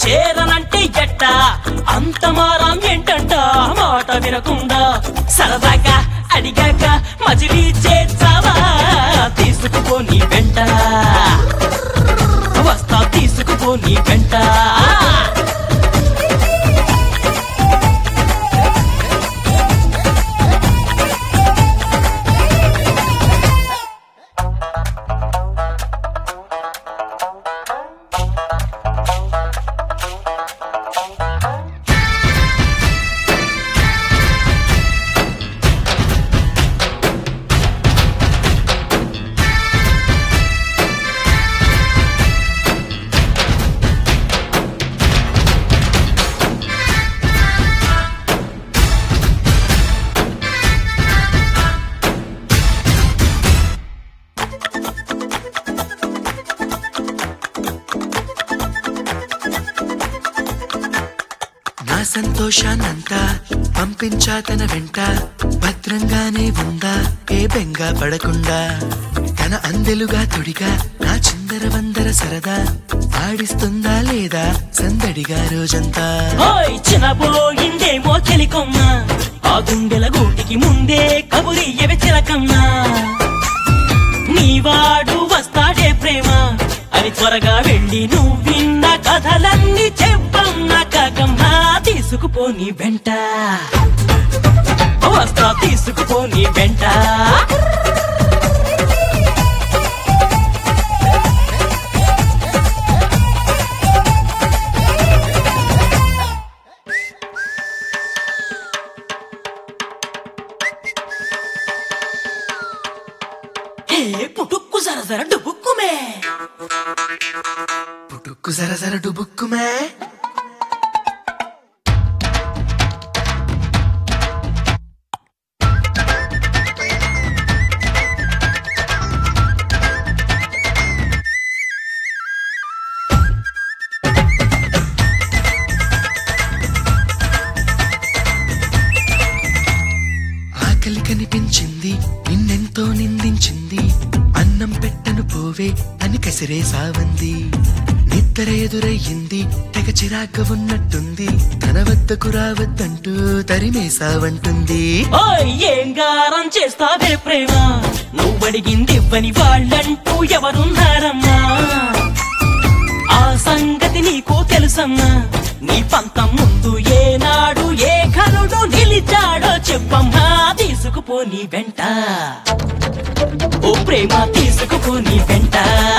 చేరనంటే ఎట్ట అంత మారం ఏంటంట మాట వినకుండా సరదాగా అడిగాక మజిలీ చేర్చావా తీసుకుపో నీ వెంట వస్తా తీసుకుపో నీ వెంట నా సంతోషాన్నంతా పంపించా తన వెంట భద్రంగానే ఉందా ఏ బెంగా పడకుండా తన అందెలుగా తొడిగా నా చిందర వందర సరదా ఆడిస్తుందా లేదా సందడిగా రోజంతా చిన్నపోయిందేమో చెలికొమ్మ ఆ గుండెల గూటికి ముందే కబురియవి చిలకమ్మా నీవాడు వస్తాడే ప్రేమ అని త్వరగా వెళ్ళి నువ్వు విన్న కథలన్నీ చెప్పమ్మా కాకమ్మా తీసుకుపో నీ వెంట వస్తా తీసుకుపో నీ వెంట పుట్టుక్కు సరసర డుబుక్కుమే పుట్టుక్కు సరసర డుబుక్కుమే ఆకలి కనిపించింది నిన్నెంతో నిందించింది అన్నం పెట్టను పోవే అని కసిరే సావంది నిద్ర ఎదురయ్యింది తెగ చిరాక ఉన్నట్టుంది తన వద్దకు రావద్దంటూ తరిమేసావంటుంది ఏం గారం చేస్తావే ప్రేమ నువ్వడిగింది ఇవ్వని వాళ్ళంటూ ఎవరున్నారమ్మా ఆ సంగతి నీకు తెలుసమ్మా నీ పంతం ముందు ఏనాడు ఏ కరుడు నిలిచాడో చెప్పమ్మా తీసుకుపో నీ వెంట ఓ ప్రేమ తీసుకుపో నీ వెంట